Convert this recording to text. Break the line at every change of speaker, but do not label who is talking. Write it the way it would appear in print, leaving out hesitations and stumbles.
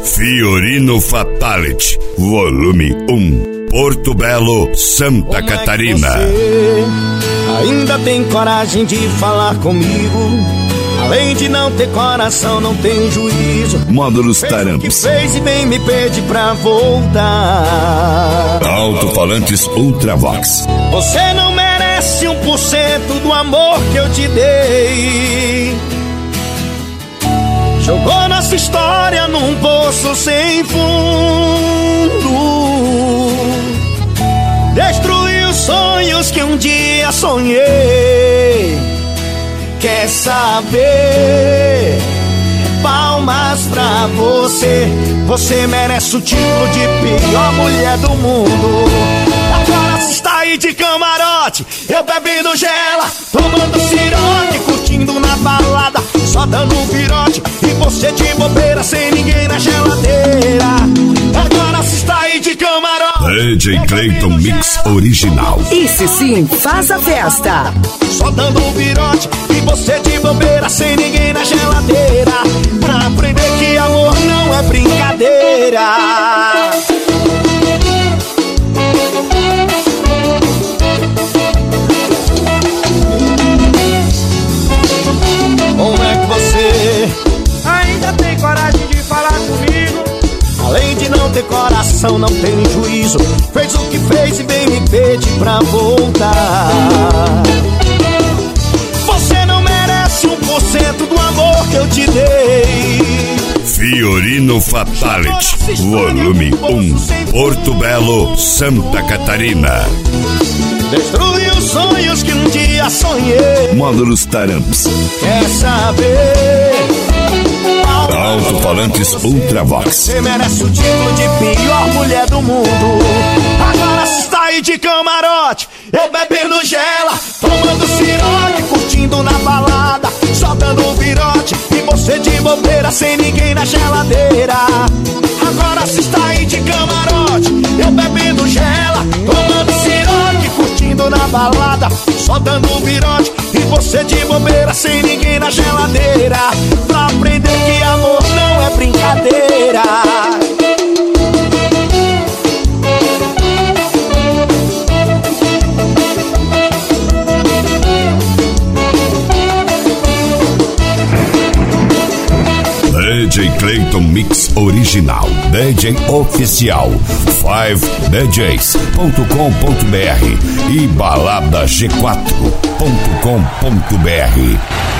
Fiorino Fatality, volume 1, Porto Belo, Santa Catarina.
Você ainda tem coragem de falar comigo? Além de não ter coração, não tem juízo.
Módulos
Fez
Taramps.
o que fez e bem me pede pra voltar.
Alto-falantes Ultravox.
Você não merece 1% do amor que eu te dei. Jogou nossa história num poço sem fundo. Destruiu sonhos que um dia sonhei. Quer saber? Palmas pra você. Você merece o título de pior mulher do mundo. Agora você está aí de camarote, eu bebendo gela, tomando ciroque, curtindo na balada, só dando um virote, e você de bobeira sem ninguém na geladeira. Agora você está aí de camarote,
DJ Clayton Mix Original.
Esse sim faz a festa.
só dando um virote, e você de bobeira sem ninguém na geladeira, pra aprender que amor não é brincadeira. Como é que você ainda tem coragem de falar comigo? Além de não ter coração, não tem juízo. Fez o que fez e bem me pede pra voltar. Você não merece 1% do amor que eu te dei.
Fiorino Fatality, volume 1, Porto Belo, Santa Catarina.
Destruiu sonhos que um dia sonhei.
Módulos Taramps.
Quer saber?
Alto-falantes Ultravox.
Você merece o título de pior mulher do mundo. Agora você está aí de camarote, eu bebendo gela, tomando ciroque, curtindo na balada, só dando um virote, e você de bobeira sem ninguém na geladeira. Agora você está aí de camarote, eu bebendo gela, tomando ciroque, curtindo na balada, só dando um virote, e você de bobeira sem ninguém na geladeira, pra aprender que amor não é brincadeira.
DJ Clayton Mix Original, DJ Oficial, 5DJs.com.br e baladag4.com.br.